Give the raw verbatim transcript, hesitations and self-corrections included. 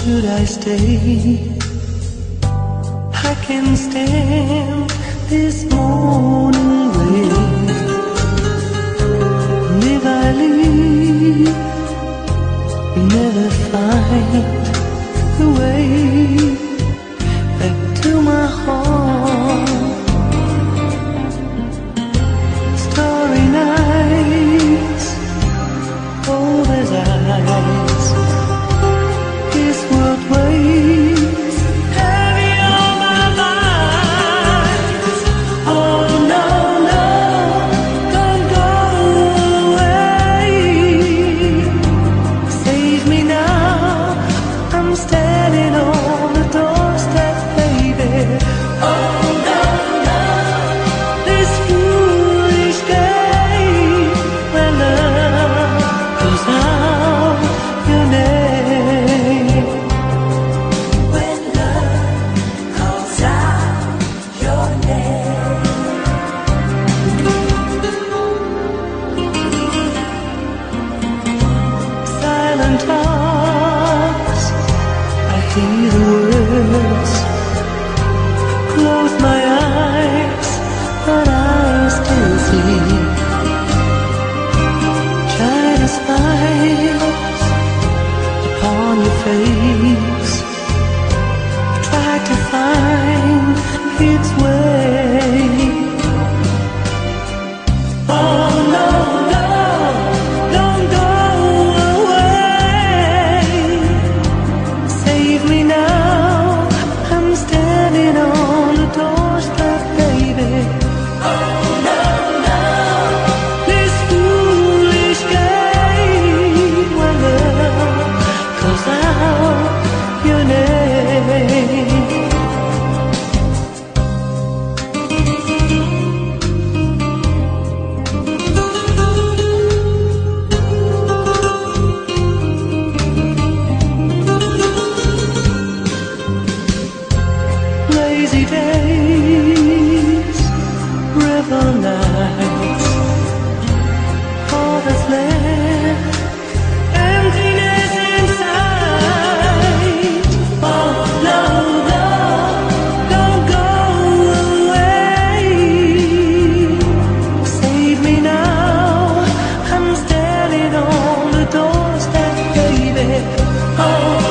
should I stay? I can stand this morning rain. And if I leave, you'll never find the way back to my heart. Starry nights, oh, there's eyes. This world waits heavy on my mind. Oh no, no, don't go away. Save me now, I'm standing on the doorstep, baby. Oh no, no, this foolish game where love goes out your name. When love calls out your name. Silent talks, I hear the words. Close my eyes, but I still see China smiles upon your face. Try to find its way. Oh no, no, don't go away. Save me now, I'm standing on the doorstep, baby. Oh no, no, this foolish game where love calls out your name. Lazy days, river nights, all that's left, emptiness inside. Oh no, no, don't go away. Save me now, I'm standing on the doorstep, baby. Oh